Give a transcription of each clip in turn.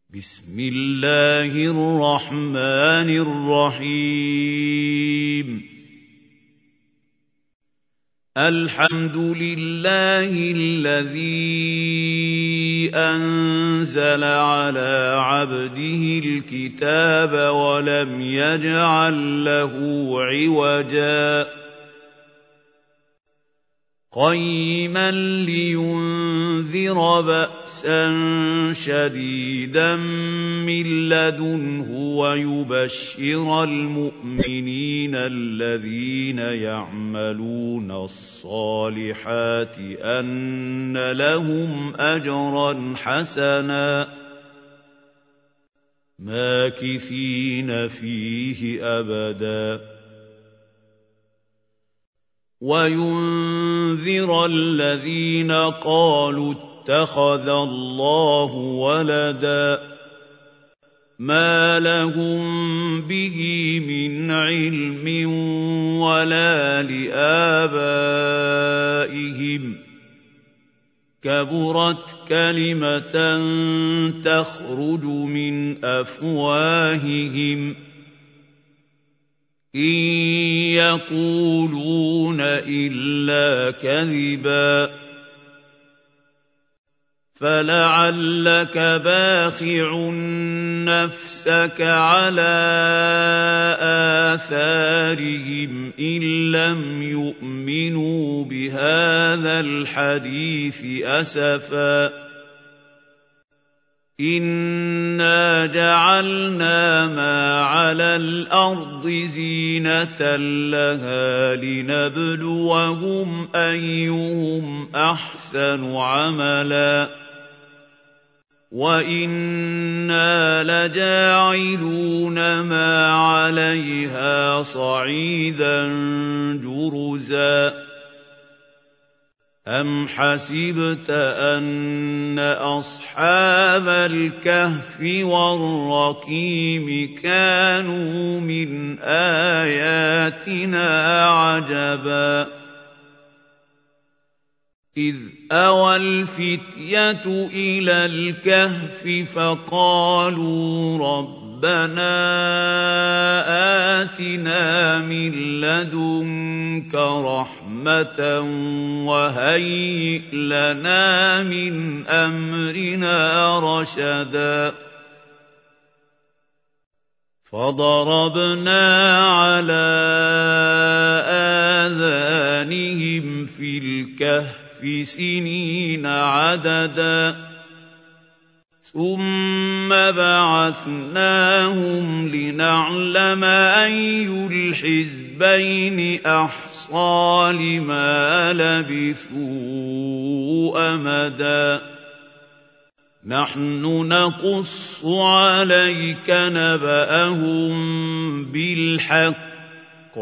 بسم الله الرحمن الرحيم الحمد لله الذي أنزل على عبده الكتاب ولم يجعل له عوجا قيما لينذر بأسا شديدا من لدنه ويبشر المؤمنين الذين يعملون الصالحات أن لهم أجرا حسنا ماكثين فيه أبدا وينذر الذين قالوا اتخذ الله ولدا ما لهم به من علم ولا لآبائهم كبرت كلمة تخرج من أفواههم إن يقولون إلا كذبا فلعلك باخع نفسك على آثارهم إن لم يؤمنوا بهذا الحديث أسفا إنا جعلنا ما على الأرض زينة لها لنبلوهم أيهم أحسن عملا وإنا لجاعلون ما عليها صعيدا جرزا أم حسبت أن أصحاب الكهف والرقيم كانوا من آياتنا عجبا إذ أوى الفتية إلى الكهف فقالوا ربنا آتنا من لدنك رحمة وهيئ لنا من أمرنا رشدا فضربنا على آذانهم في الكهف سنين عددا ثم بعثناهم لنعلم أي الحزبين أحصى لما لبثوا أمدا نحن نقص عليك نبأهم بالحق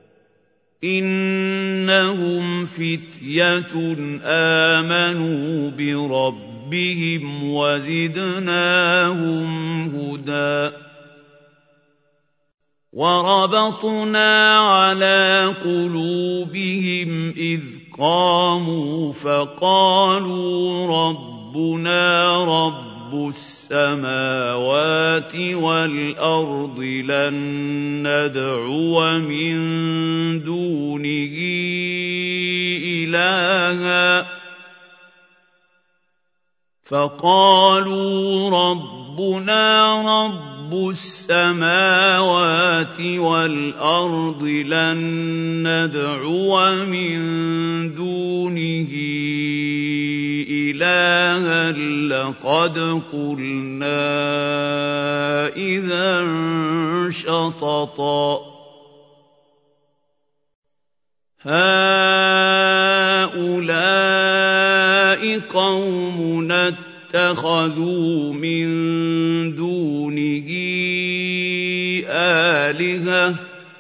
إنهم فتية آمنوا بربهم وزدناهم هدى وربطنا على قلوبهم إذ قاموا فقالوا ربنا رب السماوات والأرض لن ندعو من دونه إلها فقالوا ربنا رب السماوات والأرض لن ندعو من دونه إلها لقد قلنا إذا شططا هؤلاء قومنا اتخذوا من دونه آلهة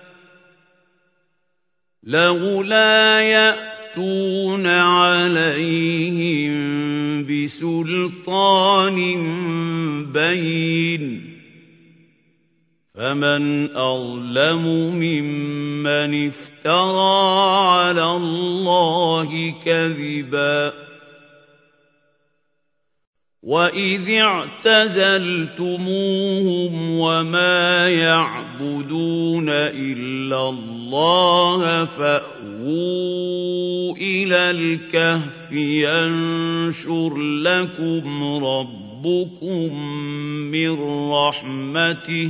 لولا يأتون عليهم بسلطان بين فمن أظلم ممن افترى على الله كذبا وَإِذِ اعْتَزَلْتُمُوهُمْ وَمَا يَعْبُدُونَ إِلَّا اللَّهَ فَأْوُوا إِلَى الْكَهْفِ يَنشُرْ لَكُمْ رَبُّكُم مِّن رَّحْمَتِهِ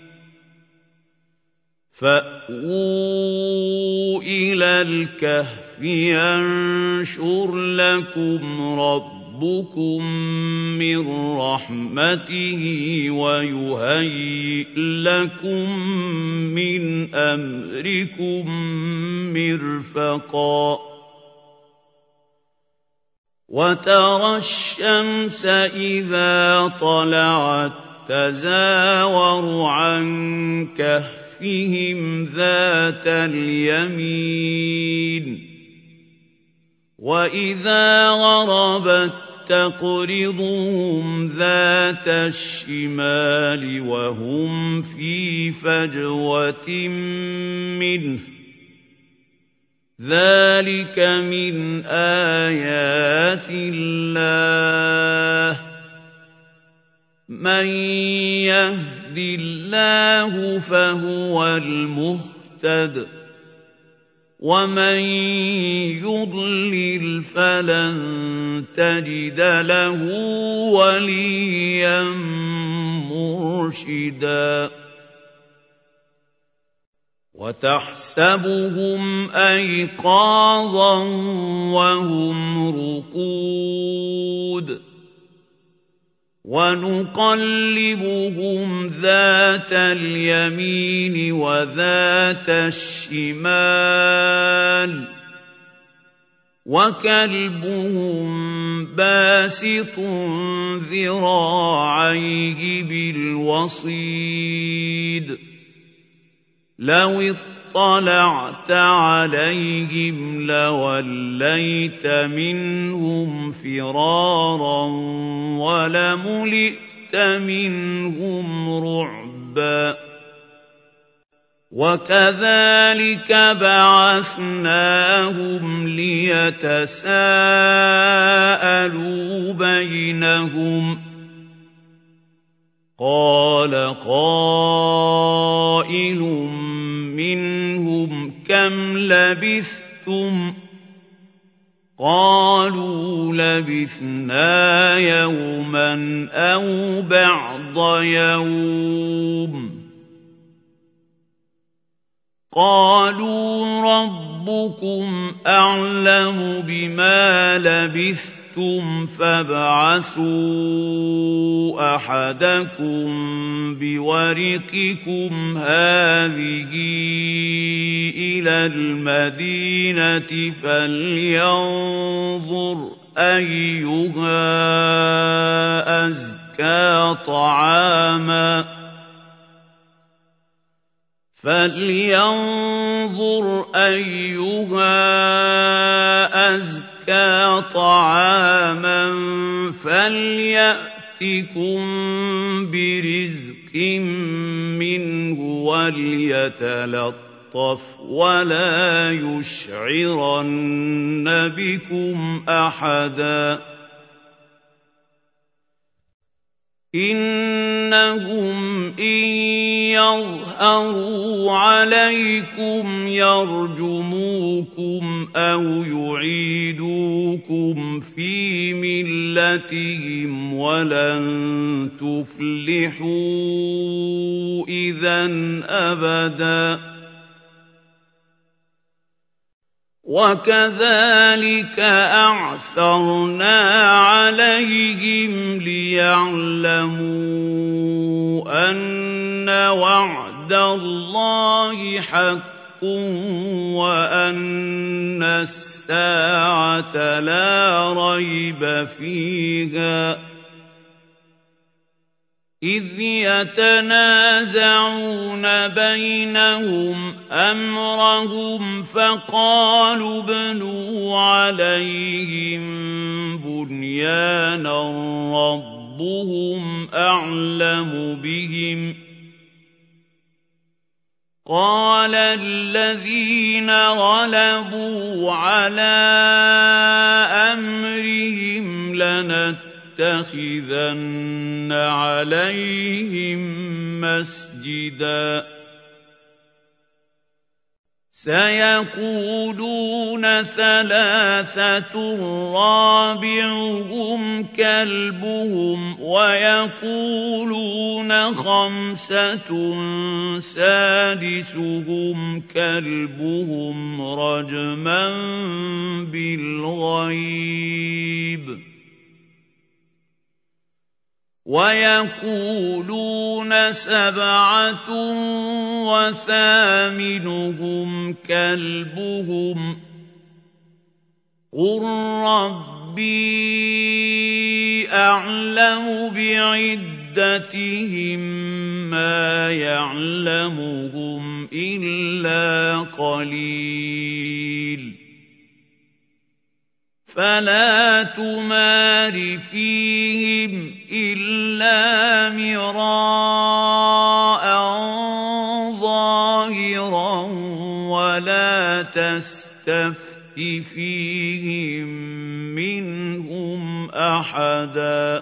فَأْوُوا إِلَى الْكَهْفِ يَنشُرْ لَكُمْ رَبُّكُم مِّن رَّحْمَتِهِ وَيُهَيِّئْ لَكُم مِّنْ أَمْرِكُم مِّرْفَقًا وَتَرَى الشَّمْسَ إِذَا طَلَعَت تَّزَاوَرُ عَن كَهْفِهِمْ ذَاتَ الْيَمِينِ وَإِذَا غَرَبَت تَّقْرِضُهُمْ ذَاتَ الشِّمَالِ وَهُمْ فِي فَجْوَةٍ مِّنْهُ ذَلِكَ مِنْ آيَاتِ اللَّهِ مَن يَهْدِ اللَّهُ فَهُوَ الْمُهْتَدِ وَمَن يُضْلِلْ فَلَن تَجِدَ لَهُ وَلِيًّا مُّرْشِدًا وَتَحْسَبُهُمْ أَيْقَاظًا وَهُمْ رُقُودٌ وَنُقَلِّبُهُمْ ذَاتَ الْيَمِينِ وَذَاتَ الشِّمَالِ وَكَلْبُهُم بَاسِطٌ ذِرَاعَيْهِ بِالْوَصِيدِ لَوِ اطَّلَعْتَ عَلَيْهِمْ لَوَلَّيْتَ مِنْهُمْ فِرَارًا وَلَمُلِئْتَ مِنْهُمْ رُعْبًا وَكَذَلِكَ بَعَثْنَاهُمْ لِيَتَسَاءَلُوا بَيْنَهُمْ قَالَ قَائِلٌ مِّنْهُمْ كَمْ لَبِثْتُمْ قَالُوا لَبِثْنَا يَوْمًا أَوْ بَعْضَ يَوْمٍ قَالُوا رَبُّكُمْ أَعْلَمُ بِمَا لَبِثْتُمْ فَابْعَثُوا أَحَدَكُم بِوَرِقِكُمْ هَٰذِهِ إِلَى الْمَدِينَةِ فَلْيَنظُرْ أَيُّهَا أَزْكَىٰ طَعَامًا فَلْيَأْتِكُم بِرِزْقٍ مِّنْهُ وَلْيَتَلَطَّفْ وَلَا يُشْعِرَنَّ بِكُمْ أَحَدًا إِنَّهُمْ إِن يَظْهَرُوا عَلَيْكُمْ يَرْجُمُوكُمْ أَوْ يُعِيدُوكُمْ فِي مِلَّتِهِمْ وَلَن تُفْلِحُوا إِذًا أَبَدًا وَكَذَلِكَ أَعْثَرْنَا عَلَيْهِمْ لِيَعْلَمُوا أَنَّ وَعْدَ اللَّهِ حَقٌّ وَأَنَّ السَّاعَةَ لَا رَيْبَ فِيهَا إِذْ يَتَنَازَعُونَ بَيْنَهُمْ أَمْرَهُمْ فَقَالُوا ابْنُوا عَلَيْهِم بُنْيَانًا رَّبُّهُمْ أَعْلَمُ بِهِمْ قَالَ الَّذِينَ غَلَبُوا عَلَىٰ أَمْرِهِمْ لَنَتَّخِذَنَّ لَنَتَّخِذَنَّ عَلَيْهِم مَّسْجِدًا سَيَقُولُونَ ثَلَاثَةٌ رَّابِعُهُمْ كَلْبُهُمْ وَيَقُولُونَ خَمْسَةٌ سَادِسُهُمْ كَلْبُهُمْ رَجْمًا بِالْغَيْبِ وَيَقُولُونَ سَبْعَةٌ وَثَامِنُهُمْ كَلْبُهُمْ قُل رَّبِّي أَعْلَمُ بِعِدَّتِهِم مَّا يَعْلَمُهُمْ إِلَّا قَلِيلٌ فَلَا تُمَارِ فِيهِمْ إِلَّا مِرَاءً ظَاهِرًا وَلَا تَسْتَفْتِ فِيهِم مِّنْهُمْ أَحَدًا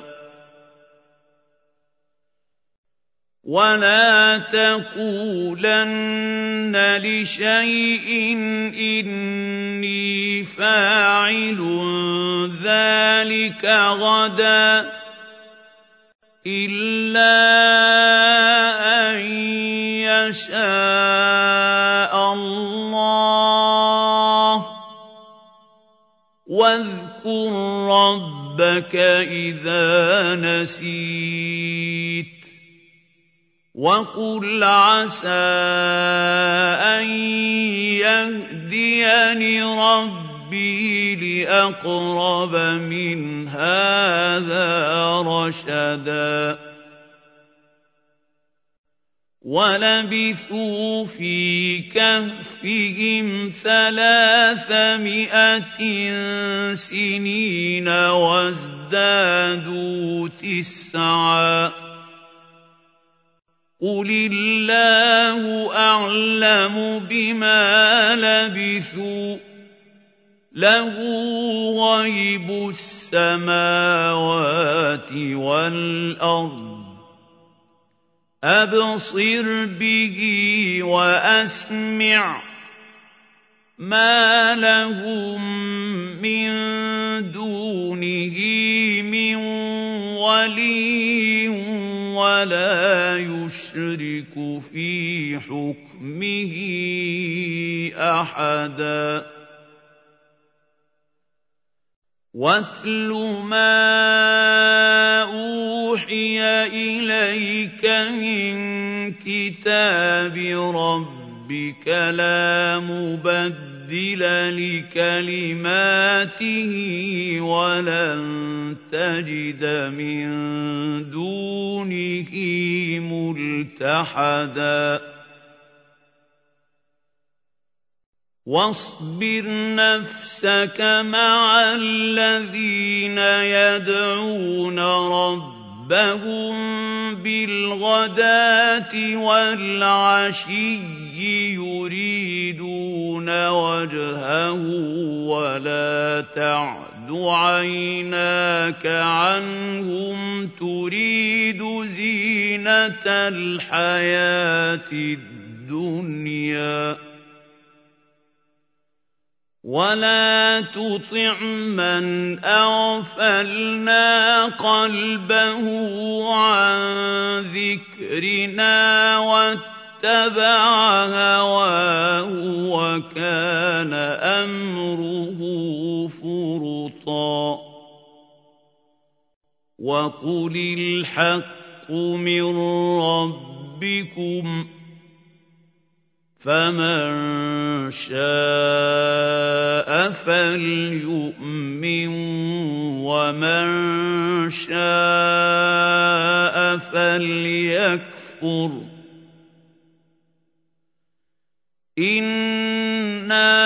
وَلَا تَقُولَنَّ لِشَيْءٍ إِنِّي فَاعِلٌ ذَلِكَ غَدًا إِلَّا أَن يَشَاءَ اللَّهُ وَاذْكُر رَّبَّكَ إِذَا نَسِيتَ وَقُلْ عَسَىٰ أَن يَهْدِيَنِ رَبِّي لِأَقْرَبَ مِنْ هَٰذَا رَشَدًا وَلَبِثُوا فِي كَهْفِهِمْ 300 سِنِينَ وَازْدَادُوا 9 قُلِ اللَّهُ أَعْلَمُ بِمَا لَبِثُوا لَهُ غَيْبُ السَّمَاوَاتِ وَالْأَرْضِ أَبْصِرْ بِهِ وَأَسْمِعْ مَا لَهُم مِّن دُونِهِ مِن وَلِيٍّ وَلَا يُشْرِكُ فِي حُكْمِهِ أَحَدًا وَاتْلُ مَا أُوحِيَ إِلَيْكَ مِن كِتَابِ رَبِّكَ لَا مُبَدِّلَ لِكَلِمَاتِهِ وَلَن تَجِدَ مِن دُونِهِ مُلْتَحَدًا وَاصْبِرْ نَفْسَكَ مَعَ الَّذِينَ يَدْعُونَ رَبَّهُم بِالْغَدَاةِ وَالْعَشِيِّ يُرِيدُونَ وَجْهَهُ وَلَا تَعْدُ عَيْنَاكَ عَنْهُمْ تُرِيدُ زِينَةَ الْحَيَاةِ الدُّنْيَا وَلَا تُطِعْ مَنْ أَغْفَلْنَا قَلْبَهُ عَن ذِكْرِنَا وَاتَّبَعَ هَوَاهُ وَكَانَ أَمْرُهُ فُرُطًا وَقُلِ الْحَقُّ مِن رَّبِّكُمْ فَمَن شَاءَ فَلْيُؤْمِن وَمَن شَاءَ فَلْيَكْفُرْ إِنَّا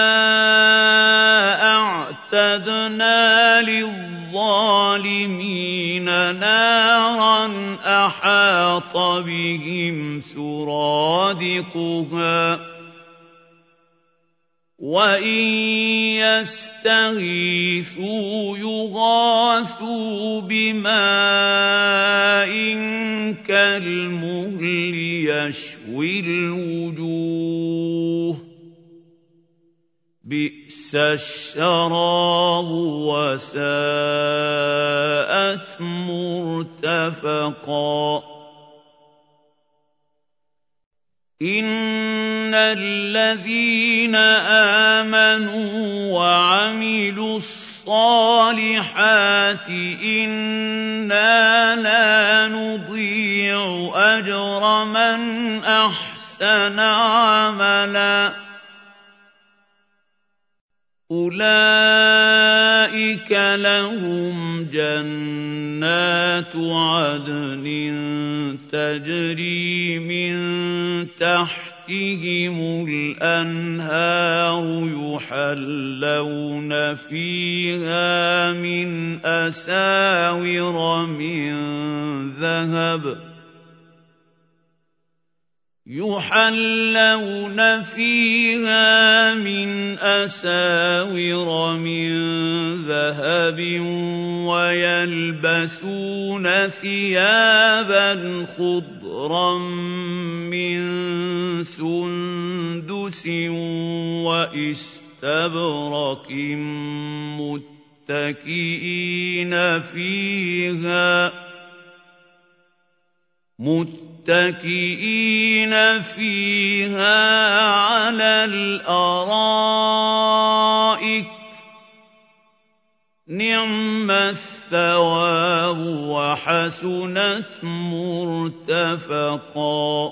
أَعْتَدْنَا لِلظَّالِمِينَ نَارًا أَحَاطَ بِهِمْ سُرَادِقُهَا وَإِن يَسْتَغِيثُوا يُغَاثُوا بِمَاءٍ كَالْمُهْلِ يَشْوِي الْوُجُوهَ بِئْسَ الشَّرَابُ وَسَاءَتْ مُرْتَفَقًا إِنَّ الَّذِينَ آمَنُوا وَعَمِلُوا الصَّالِحَاتِ إِنَّا لَا نُضِيعُ أَجْرَ مَنْ أَحْسَنَ عَمَلًا أُولَئِكَ لَهُمْ جَنَّاتُ عَدْنٍ تَجْرِي مِن تَحْتِهِمُ الْأَنْهَارُ يُحَلَّوْنَ فِيهَا مِنْ أَسَاوِرَ مِن ذَهَبٍ وَيَلْبَسُونَ ثِيَابًا خُضْرًا مِّن سُندُسٍ وَإِسْتَبْرَقٍ مُتَّكِئِينَ فِيهَا عَلَى الْأَرَائِكِ ۚ نِعْمَ الثَّوَابُ وَحَسُنَتْ مُرْتَفَقًا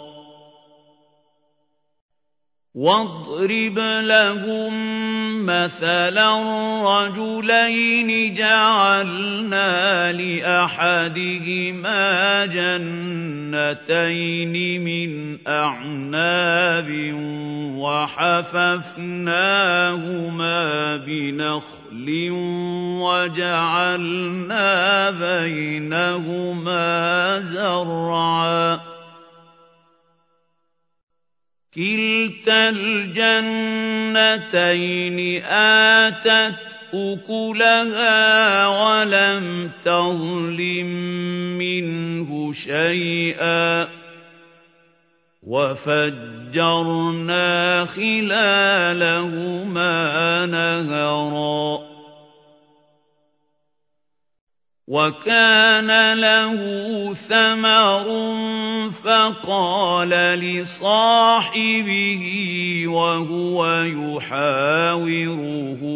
وَاضْرِبْ لَهُم مَّثَلًا رَّجُلَيْنِ جَعَلْنَا لِأَحَدِهِمَا جَنَّتَيْنِ مِنْ أَعْنَابٍ وَحَفَفْنَاهُمَا بِنَخْلٍ وَجَعَلْنَا بَيْنَهُمَا زَرْعًا كِلْتَا الْجَنَّتَيْنِ آتَتْ أُكُلَهَا وَلَمْ تَظْلِم مِّنْهُ شَيْئًا ۚ وَفَجَّرْنَا خِلَالَهُمَا نَهَرًا وَكَانَ لَهُ ثَمَرٌ فَقَالَ لِصَاحِبِهِ وَهُوَ يُحَاوِرُهُ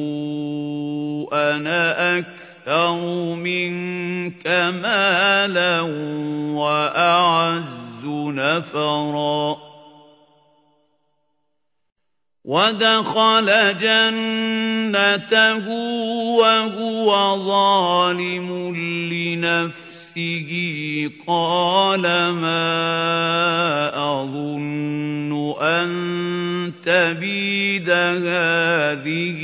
أَنَا أَكْثَرُ مِنكَ مَالًا وَأَعَزُّ نَفَرًا وَدَخَلَ جَنَّتَهُ وَهُوَ ظَالِمٌ لِّنَفْسِهِ قَالَ مَا أَظُنُّ أَن تَبِيدَ هَٰذِهِ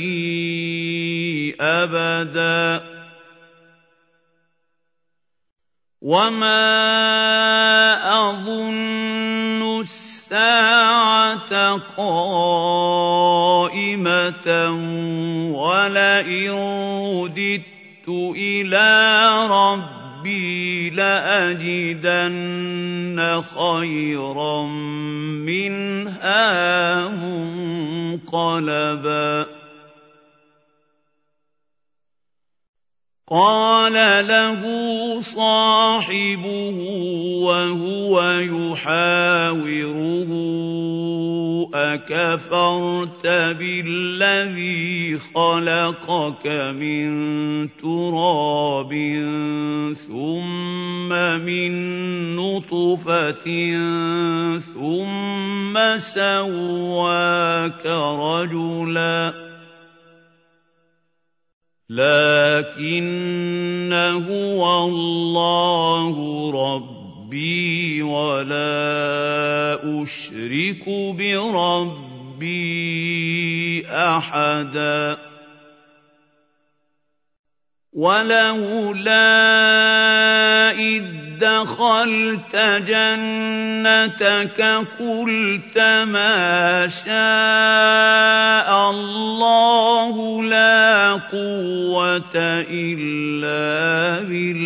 أَبَدًا وَمَا أَظُنُّ السَّاعَةَ قَائِمَةً وَلَئِن رُّدِدتُّ إِلَىٰ رَبِّي لَأَجِدَنَّ خَيْرًا مِّنْهَا مُنقَلَبًا قَالَ لَهُ صَاحِبُهُ وَهُوَ يُحَاوِرُهُ أَكَفَرْتَ بِالَّذِي خَلَقَكَ مِن تُرَابٍ ثُمَّ مِن نُّطْفَةٍ ثُمَّ سَوَّاكَ رَجُلًا لَّٰكِنَّ هُوَ اللَّهُ رَبِّي وَلَا أُشْرِكُ بِرَبِّي أَحَدًا وَلَوْلَا إِذْ دخلت جنتك قلت ما شاء الله لا قوة إلا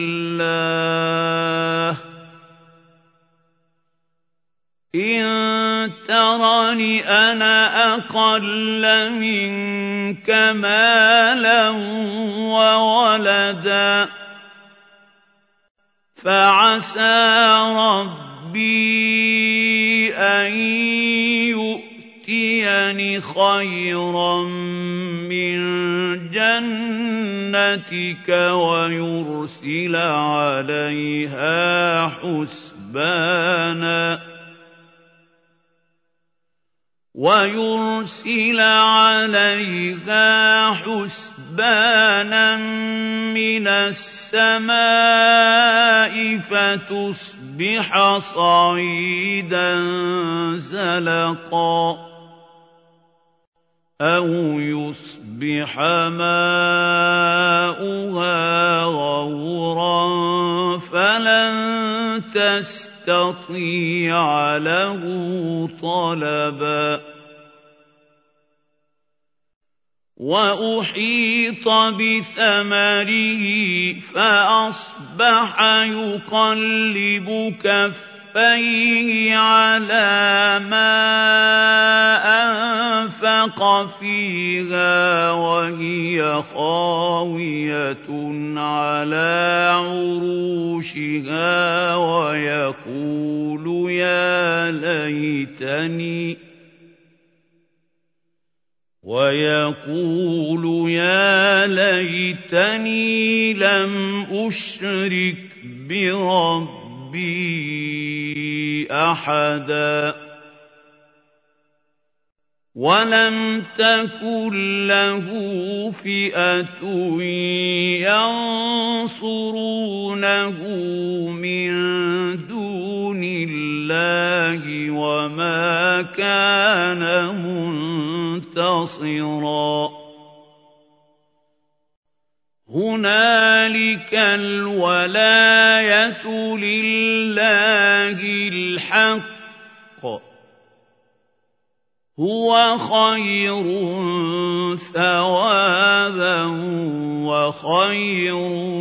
بالله إن ترني أنا أقل منك مالا وولدا فعسى ربي أن يؤتيني خيرا من جنتك ويرسل عليها حسبانا من السماء فتصبح صعيدا زلقا أو يصبح ماؤها غورا فلن تستطيع له طلبا وأحيط بثمره فأصبح يقلب كفيه على ما أنفق فيها وهي خاوية على عروشها ويقول يا ليتني لم أشرك بربي أحدا ولم تكن له فئة ينصرونه من دون الله وما كان منتصرا هنالك الولاية لله الحق هو خير ثوابا وخير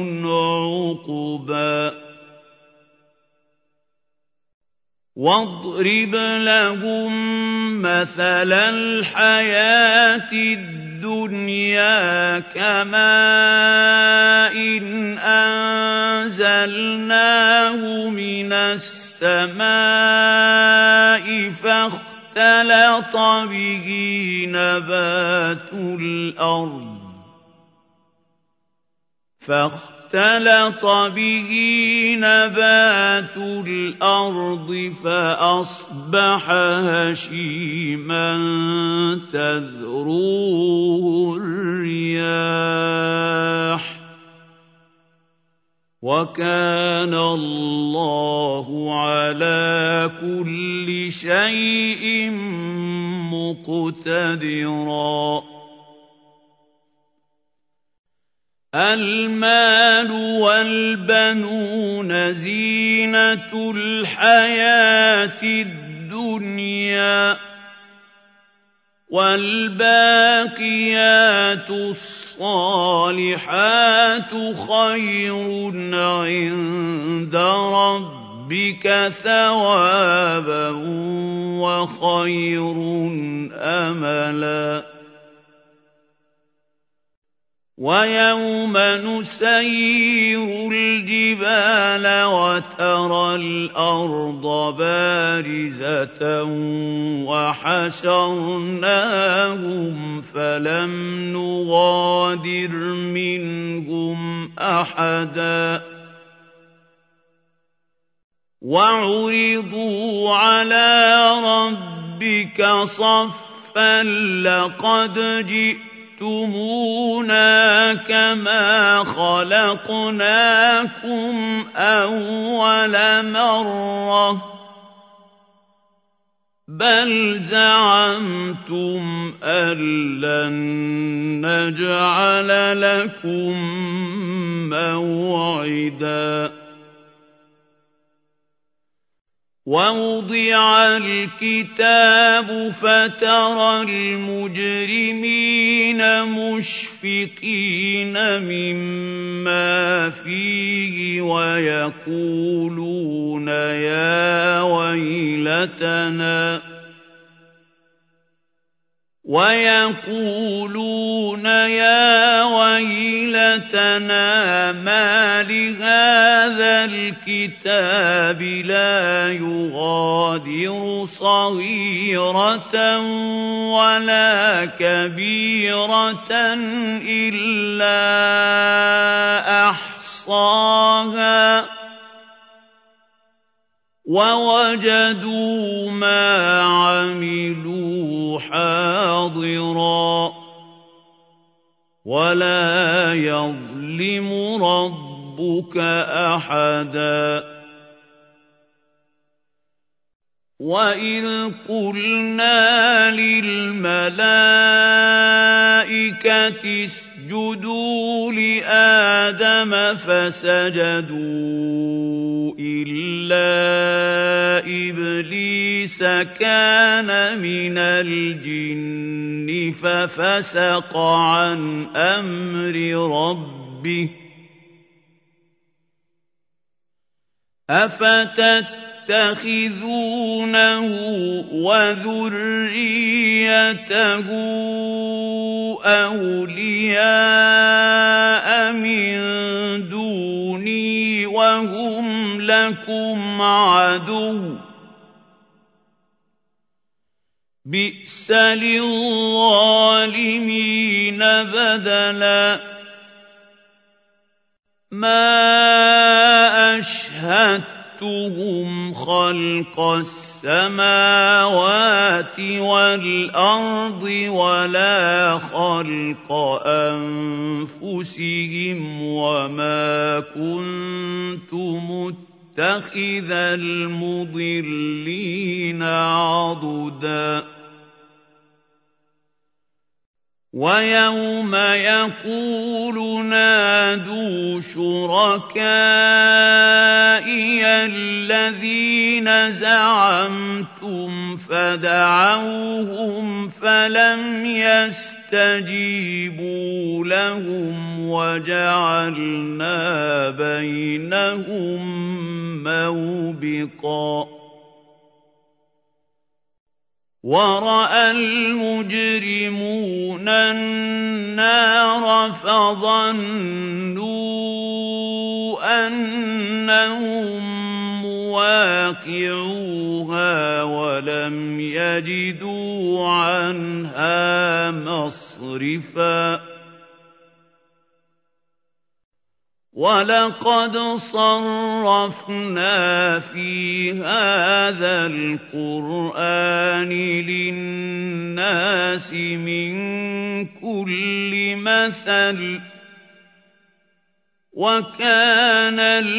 عقبا واضرب لهم مثل الحياة الدنيا كماء أنزلناه من السماء فاختلط به نبات الأرض فأصبح هشيما تذروه الرياح وكان الله على كل شيء مقتدرا المال والبنون زينة الحياة الدنيا والباقيات الصالحات خير عند ربك ثوابا وخير أملا ويوم نسير الجبال وترى الأرض بارزة وحشرناهم فلم نغادر منهم أحدا وعرضوا على ربك صفا لقد جئتمونا كما خلقناكم أول مرة بل زعمتم أن لن نجعل لكم موعدا ووضع الكتاب فترى المجرمين مشفقين مما فيه ويقولون يا ويلتنا ما لهذا الكتاب لا يغادر صغيرة ولا كبيرة إلا أحصاها ووجدوا ما عملوا حاضرا ولا يظلم ربك أحدا وإذ قلنا للملائكة اسجدوا لآدم فسجدوا إلا إبليس كان من الجن ففسق عن أمر ربه أفتتخذونه وذريته أولياء من دوني وهم لكم عدو بئس للظالمين بدلا ما أشهدتهم خلق السماوات والأرض ولا خلق أنفسهم وما كنت متخذ المضلين عضدا ويوم يقول نادوا شركائي الذين زعمتم فدعوهم فلم يستجيبوا لهم وجعلنا بينهم موبقا ورأى المجرمون النار فظنوا أنهم مواقعوها ولم يجدوا عنها مصرفا ولقد صرفنا في هذا القرآن للناس من كل مثل وكان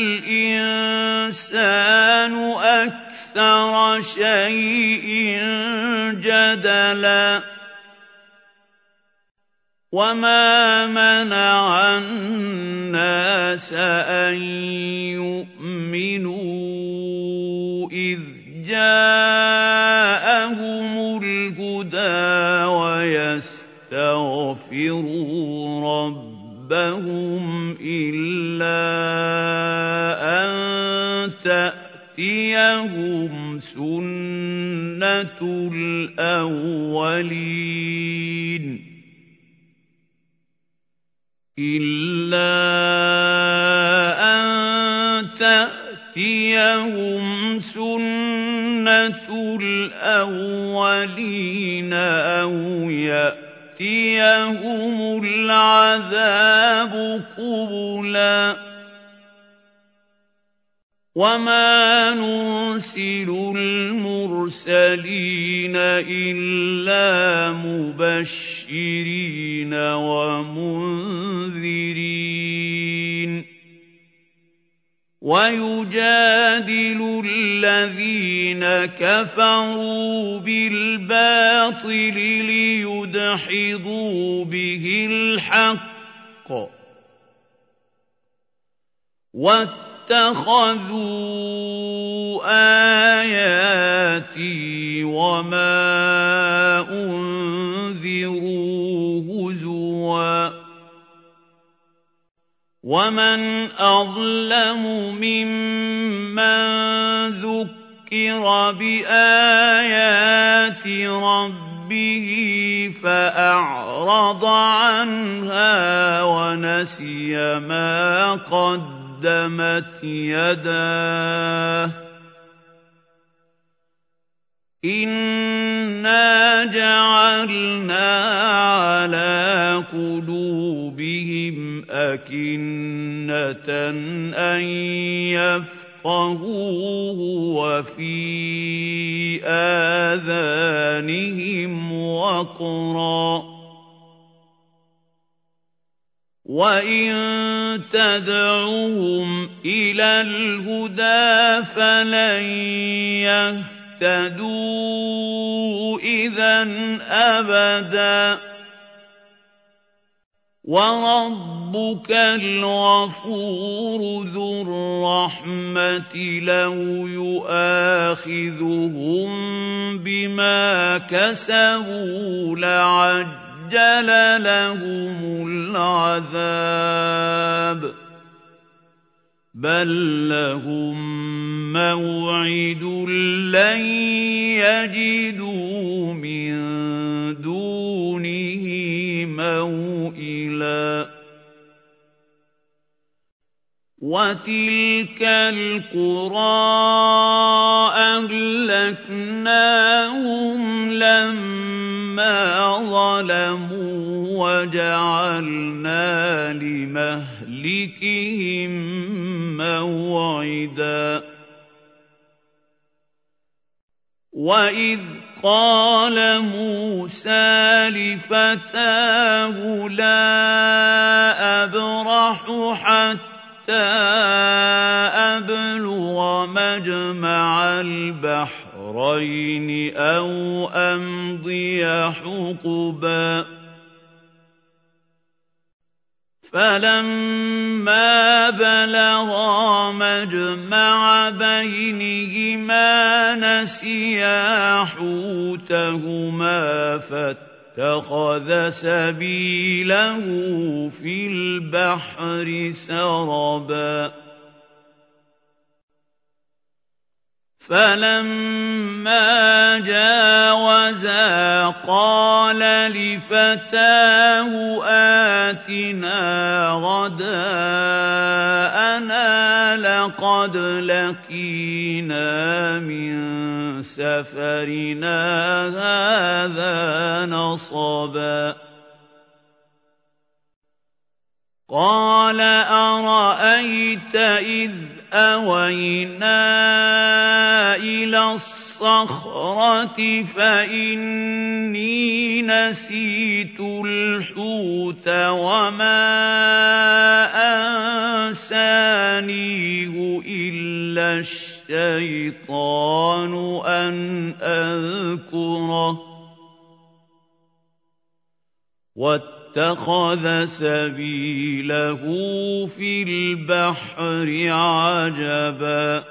الإنسان أكثر شيء جدلا وما منع الناس أن يؤمنوا إذ جاءهم الهدى ويستغفروا ربهم إلا أن تأتيهم سنة الأولين إلا أن تأتيهم سنة الأولين أو يأتيهم العذاب قبلا وما نرسل المرسلين إلا مبشرين ومنذرين ويجادل الذين كفروا بالباطل ليدحضوا به الحق واتخذوا آيَاتِي وَمَا أُنذِرُوا هُزُوًا وَمَنْ أَظْلَمُ مِمَّن ذُكِّرَ بِآيَاتِ رَبِّهِ فَأَعْرَضَ عَنْهَا وَنَسِيَ مَا قَدَّمَتْ يَدَاهُ إِنَّا جَعَلْنَا عَلَىٰ قُلُوبِهِمْ أَكِنَّةً أَن يَفْقَهُوهُ وَفِي آذَانِهِمْ وَقْرًا ۚ وَإِن تَدْعُهُمْ إِلَى الْهُدَىٰ فَلَن يهتدوا إِذًا أَبَدًا ۚ وَرَبُّكَ الْغَفُورُ ذُو الرَّحْمَةِ لَوْ يُؤَاخِذُهُم بِمَا كَسَبُوا لَعَجَّلَ لَهُمُ الْعَذَابَ ۚ بَل لَّهُم مَّوْعِدٌ لَّن يَجِدُوا مِن دُونِهِ مَوْئِلًا وَتِلْكَ الْقُرَىٰ أَهْلَكْنَاهُمْ لَمَّا ظَلَمُوا وَجَعَلْنَا لِمَهْلِكِهِم مَّوْعِدًا وَإِذْ قَالَ مُوسَىٰ لِفَتَاهُ لَا أَبْرَحُ حَتَّىٰ أَبْلُغَ مَجْمَعَ الْبَحْرَيْنِ أَوْ أَمْضِيَ حُقُبًا فَلَمَّا بَلَغَا مَجْمَعَ بَيْنِهِمَا نَسِيَا حُوتَهُمَا فَاتَّخَذَ سَبِيلَهُ فِي الْبَحْرِ سَرَبًا فَلَمَّا جَاوَزَا قَالَ لِفَتَاهُ آتِنَا غَدَاءَنَا لَقَدْ لَقِينَا مِن سَفَرِنَا هَٰذَا نَصَبًا قَالَ أَرَأَيْتَ إِذْ أَوَيْنَا إِلَى الصَّخْرَةِ فَإِنِّي نَسِيتُ الْحُوتَ وَمَا أَنسَانِيهُ إِلَّا الشَّيْطَانُ أَنْ أَذْكُرَهُ وَاتَّخَذَ سَبِيلَهُ فِي الْبَحْرِ عَجَبًا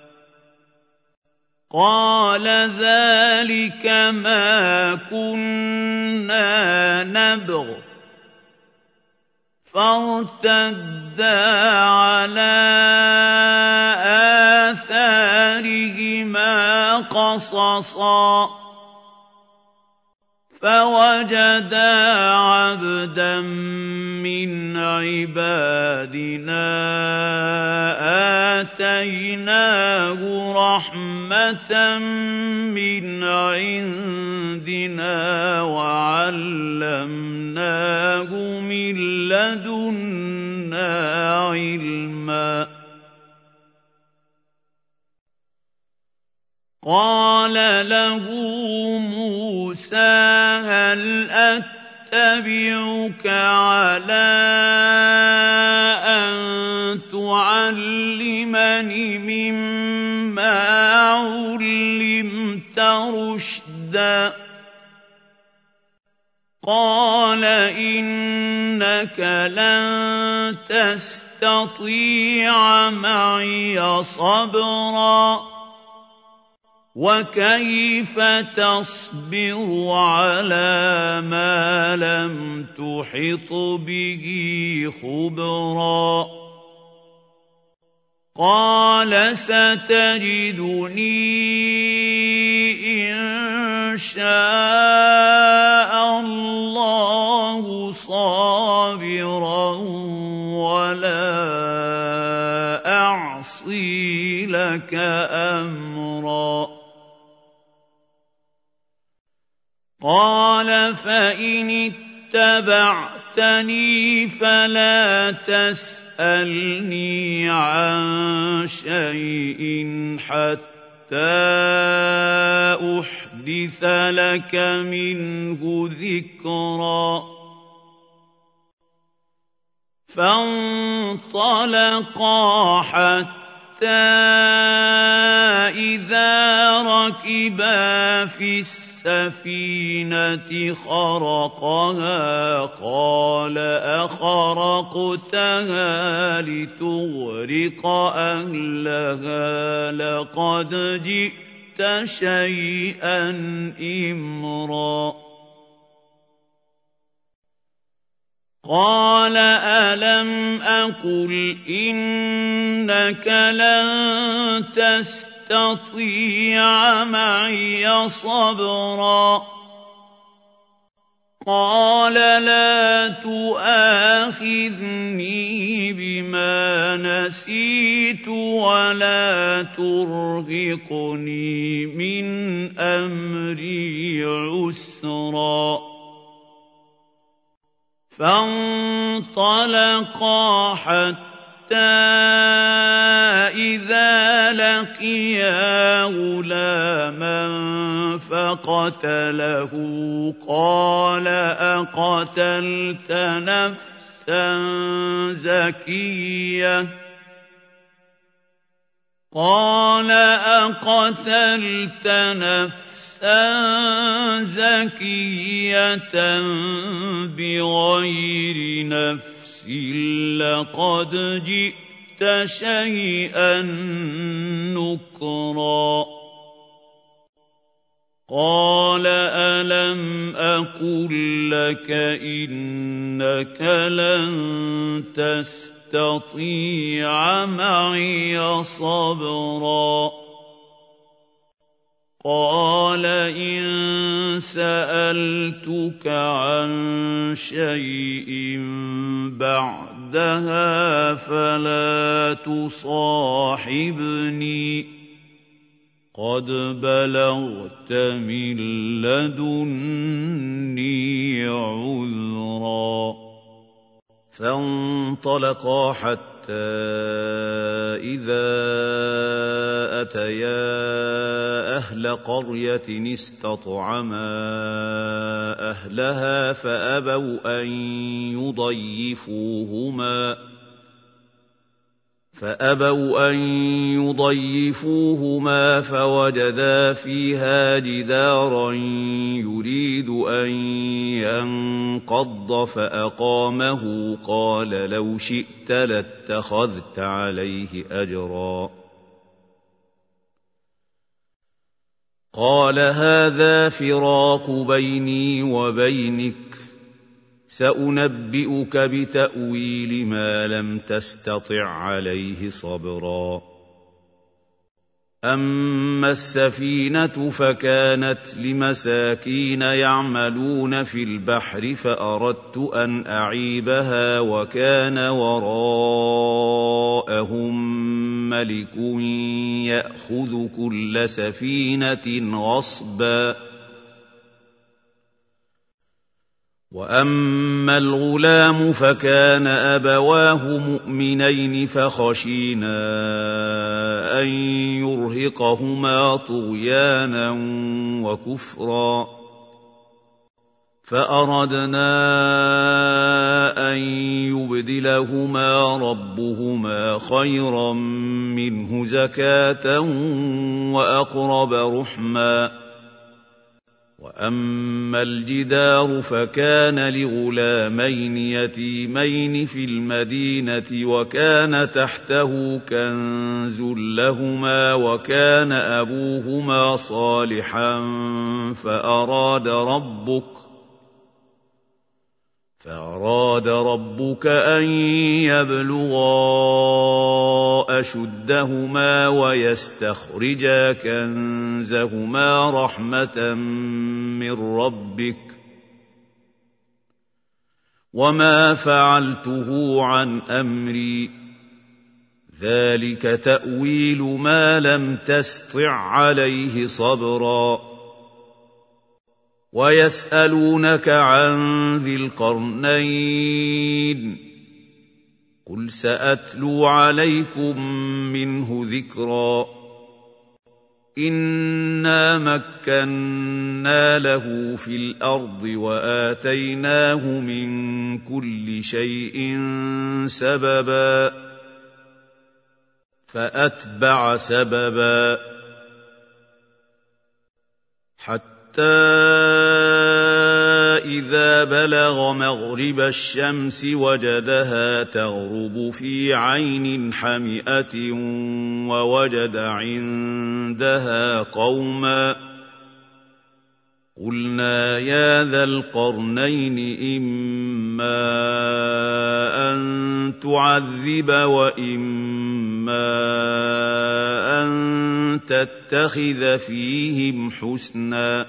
قَالَ ذَٰلِكَ مَا كُنَّا نَبْغِ ۚ فَارْتَدَّا عَلَىٰ آثَارِهِمَا قَصَصًا فَوَجَدَا عَبْدًا مِّنْ عِبَادِنَا آتَيْنَاهُ رَحْمَةً مِّنْ عِندِنَا وَعَلَّمْنَاهُ مِن لَّدُنَّا عِلْمًا قَالَ لَهُ مُوسَىٰ هَلْ أَتَّبِعُكَ عَلَىٰ أَن تُعَلِّمَنِ مِمَّا عُلِّمْتَ رُشْدًا قَالَ إِنَّكَ لَن تَسْتَطِيعَ مَعِيَ صَبْرًا وكيف تصبر على ما لم تحط به خبرا قال ستجدني إن شاء الله صابرا ولا أعصي لك أمرا قال فإن اتبعتني فلا تسألني عن شيء حتى أحدث لك منه ذكرا فانطلقا حتى إذا ركبا في السفينة خرقها قال أخرقتها لتغرق أهلها لقد جئت شيئا إمرا قال ألم أقل إنك لن تستطيع معي صبرا قال لا تؤاخذني بما نسيت ولا ترهقني من أمري عسرا فانطلقا حتى إذا لقيا غلاما فقتله قال أقتلت نفسا زكية قال أقتلت نفسا زكية بغير نفس لقد جئت شيئا نكرا قال ألم أقل لك إنك لن تستطيع معي صبرا قال إن سألتك عن شيء بعدها فلا تصاحبني قد بلغت من لدني عذرا فانطلقا حتى إذا أتيا أهل قرية استطعما أهلها فأبوا أن يضيفوهما فوجدا فيها جدارا يريد أن ينقض فأقامه قال لو شئت لاتخذت عليه أجرا قال هذا فراق بيني وبينك سأنبئك بتأويل ما لم تستطع عليه صبرا أما السفينة فكانت لمساكين يعملون في البحر فأردت أن أعيبها وكان وراءهم ملك يأخذ كل سفينة غصبا وأما الغلام فكان أبواه مؤمنين فخشينا أن يرهقهما طغيانا وكفرا فأردنا أن يبدلهما ربهما خيرا منه زكاة وأقرب رحما وأما الجدار فكان لغلامين يتيمين في المدينة وكان تحته كنز لهما وكان أبوهما صالحا فأراد ربك أن يبلغا أشدهما ويستخرجا كنزهما رحمة من ربك وما فعلته عن أمري ذلك تأويل ما لم تسطع عليه صبرا ويسألونك عن ذي القرنين قل سأتلو عليكم منه ذكرا إنا مكنا له في الأرض وآتيناه من كل شيء سببا فأتبع سببا حتى إذا بلغ مغرب الشمس وجدها تغرب في عين حمئة ووجد عندها قوما قلنا يا ذا القرنين إما أن تعذب وإما أن تتخذ فيهم حسنا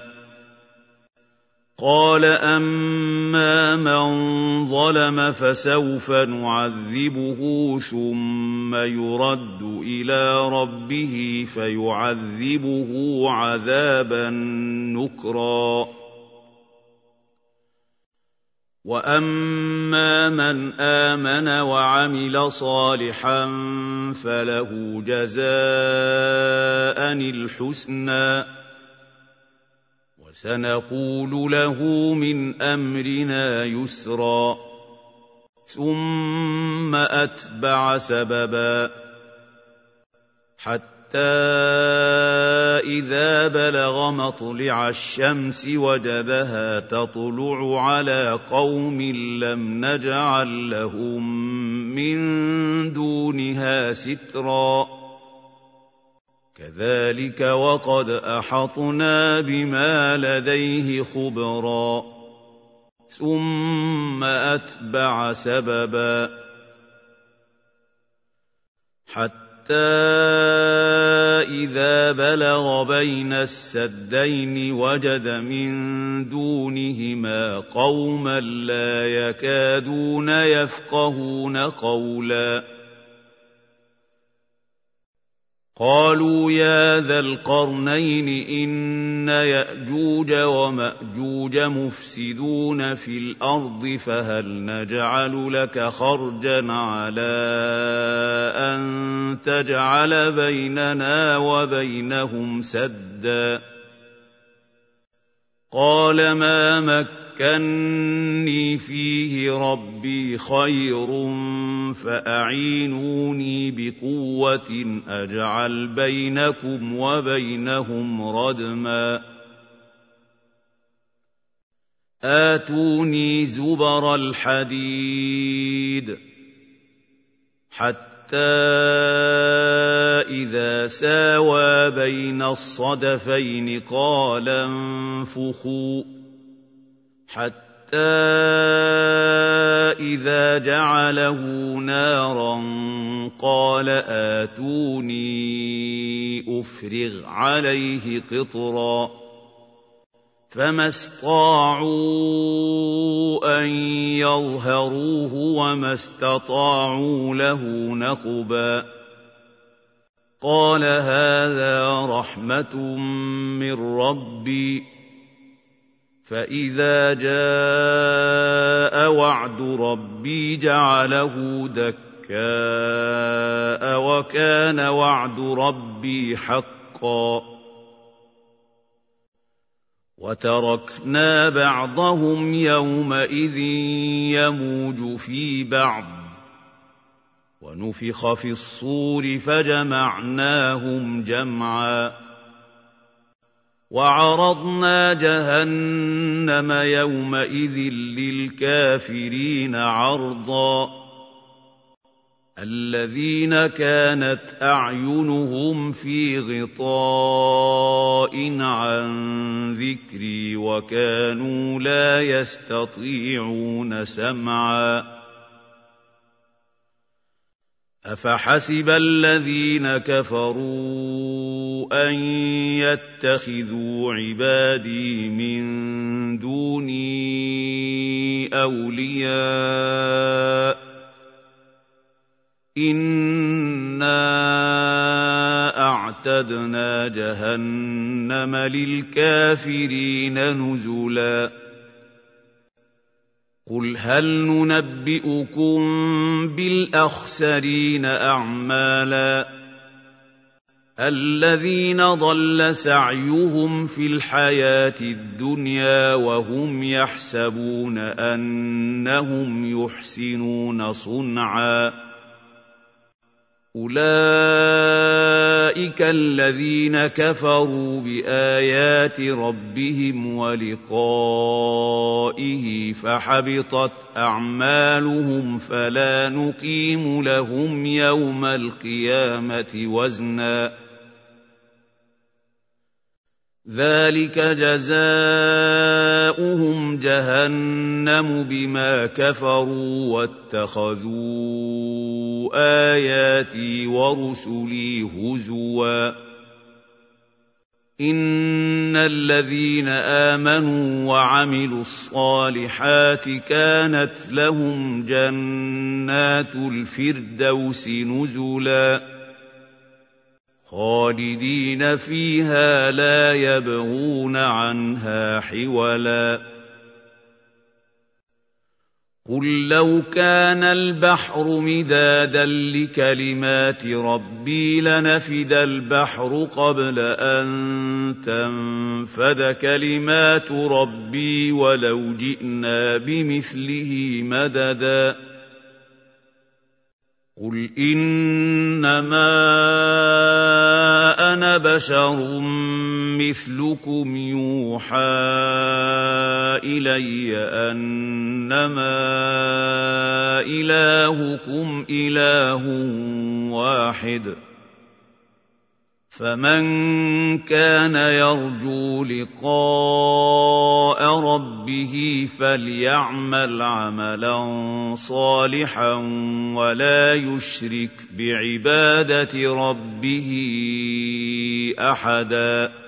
قال أما من ظلم فسوف نعذبه ثم يرد إلى ربه فيعذبه عذابا نكرا وأما من آمن وعمل صالحا فله جزاء الحسنى وسنقول له من أمرنا يسرا ثم أتبع سببا حتى إذا بلغ مطلع الشمس وجدها تطلع على قوم لم نجعل لهم من دونها سترا كذلك وقد أحطنا بما لديه خبرا ثم أتبع سببا حتى إذا بلغ بين السدين وجد من دونهما قوما لا يكادون يفقهون قولا قالوا يا ذا القرنين إن يأجوج ومأجوج مفسدون في الأرض فهل نجعل لك خرجا على أن تجعل بيننا وبينهم سدا قال ما مكني فيه ربي خير فأعينوني بقوة أجعل بينكم وبينهم ردما آتوني زبر الحديد حتى إذا ساوى بين الصدفين قال انفخوا حتى إذا جعله نارا قال آتوني أفرغ عليه قطرا فما استطاعوا أن يظهروه وما استطاعوا له نقبا قال هذا رحمة من ربي فإذا جاء وعد ربي جعله دكاء وكان وعد ربي حقا وتركنا بعضهم يومئذ يموج في بعض ونفخ في الصور فجمعناهم جمعا وعرضنا جهنم يومئذ للكافرين عرضا الذين كانت أعينهم في غطاء عن ذكري وكانوا لا يستطيعون سمعا أفحسب الذين كفروا أن يتخذوا عبادي من دوني أولياء إنا أعتدنا جهنم للكافرين نزلا قل هل ننبئكم بالأخسرين أعمالا الذين ضل سعيهم في الحياة الدنيا وهم يحسبون أنهم يحسنون صنعا أولئك الذين كفروا بآيات ربهم ولقائه فحبطت أعمالهم فلا نقيم لهم يوم القيامة وزنا ذلك جزاؤهم جهنم بما كفروا واتخذوا آياتي ورسلي هزوا إن الذين آمنوا وعملوا الصالحات كانت لهم جنات الفردوس نزلا خالدين فيها لا يبغون عنها حولا قل لو كان البحر مدادا لكلمات ربي لنفد البحر قبل أن تنفد كلمات ربي ولو جئنا بمثله مددا قل إنما أنا بشر مثلكم يوحى إلي أنما إلهكم إله واحد فمن كان يرجو لقاء ربه فليعمل عملا صالحا ولا يشرك بعبادة ربه أحدا